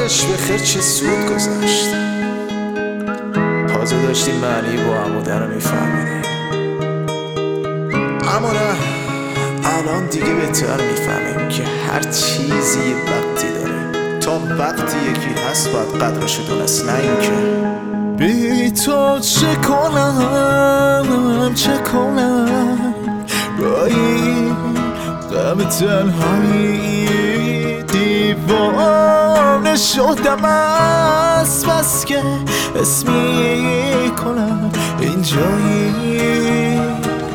وقتش به خیر چه سود گذشت. تازه داشتیم معنی با عموده رو میفهمیدیم، اما نه، الان دیگه بهتر میفهمیم که هر چیزی یه وقتی داره. تا وقتی یکی هست باید قدرشو دونست، نه اینکه بی تو چه کنم چه کنم با این غم تنهایی. دیوانه شدم از بس که اسمی کنم اینجایی.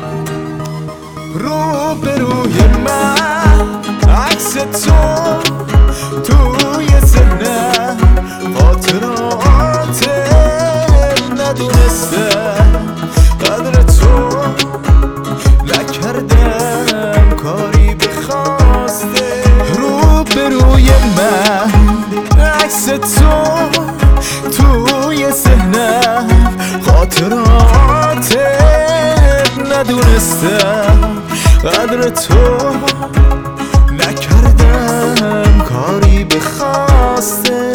رو به روی من عکس تو توی ذهنم، خاطرات ندونستم قدر تو نکردم کاری بخواسته. رو به روی من عکس تو توی ذهنم، خاطرات ندونستم قدر تو نکردم کاری بخواسته.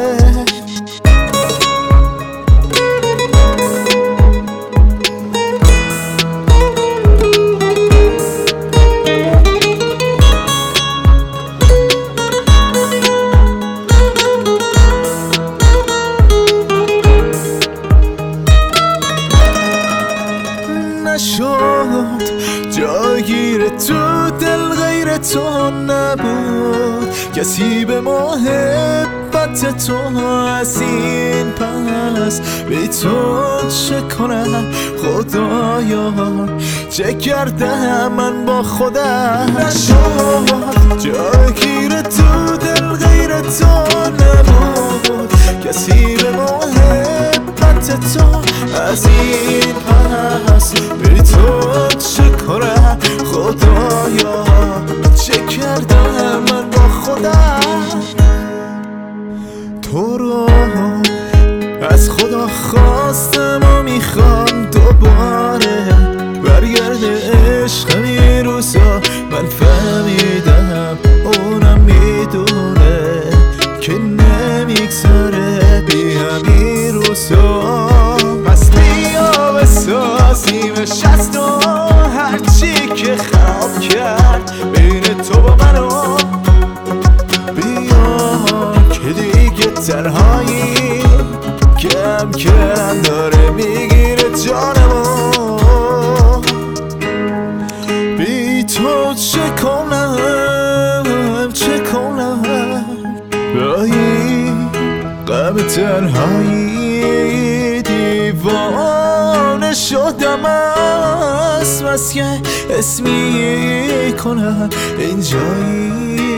نشد جاگیر تو دل غیر تو نبود، کسی به محبت تو از این پس. بی تو چه کنم خدایا، چه کردم من با خودم. نشد جاگیر تو دل غیر تو نبود، کسی به محبت تو از این پس. بی تو چه کنم خدایا، چه کردم من با خودم. تو رو از خدا خواستم و میخوام دوباره برگرده عشق این روزا. من فهمیدم اونم میدونه که نمیگذره بی همین روزا. پس بیا بسازیمش از تو، هرچی که خراب کرد بین تو با منو. بیا که دیگه تنهایی کم کم داره میگیره جانمو. بی تو چه کنم چه کنم با این غم تنهایی. دیوانه شدم از بس که اسمی کنم اینجایی.